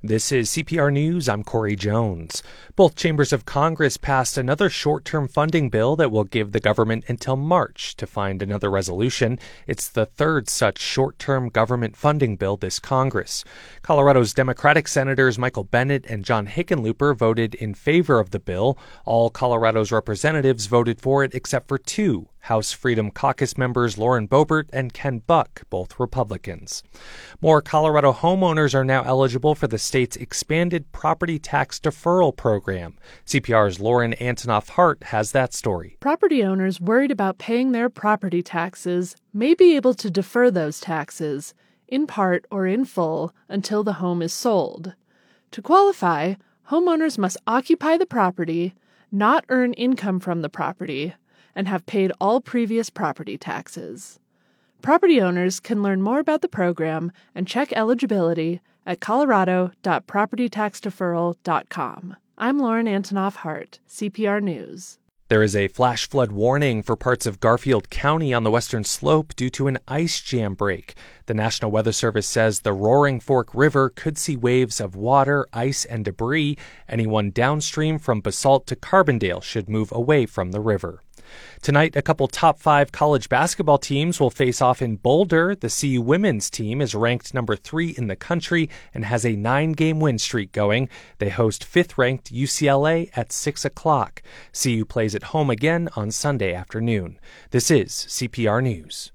This is CPR News. I'm Corey Jones. Both chambers of Congress passed another short-term funding bill that will give the government until March to find another resolution. It's the third such short-term government funding bill this Congress. Colorado's Democratic Senators Michael Bennet and John Hickenlooper voted in favor of the bill. All Colorado's representatives voted for it except for two: House Freedom Caucus members Lauren Boebert and Ken Buck, both Republicans. More Colorado homeowners are now eligible for the state's expanded property tax deferral program. CPR's Lauren Antonoff Hart has that story. Property owners worried about paying their property taxes may be able to defer those taxes, in part or in full, until the home is sold. To qualify, homeowners must occupy the property, not earn income from the property, and have paid all previous property taxes. Property owners can learn more about the program and check eligibility at colorado.propertytaxdeferral.com. I'm Lauren Antonoff Hart, CPR News. There is a flash flood warning for parts of Garfield County on the western slope due to an ice jam break. The National Weather Service says the Roaring Fork River could see waves of water, ice, and debris. Anyone downstream from Basalt to Carbondale should move away from the river. Tonight, a couple top 5 college basketball teams will face off in Boulder. The CU women's team is ranked number 3 in the country and has a 9-game win streak going. They host 5th-ranked UCLA at 6 o'clock. CU plays at home again on Sunday afternoon. This is CPR News.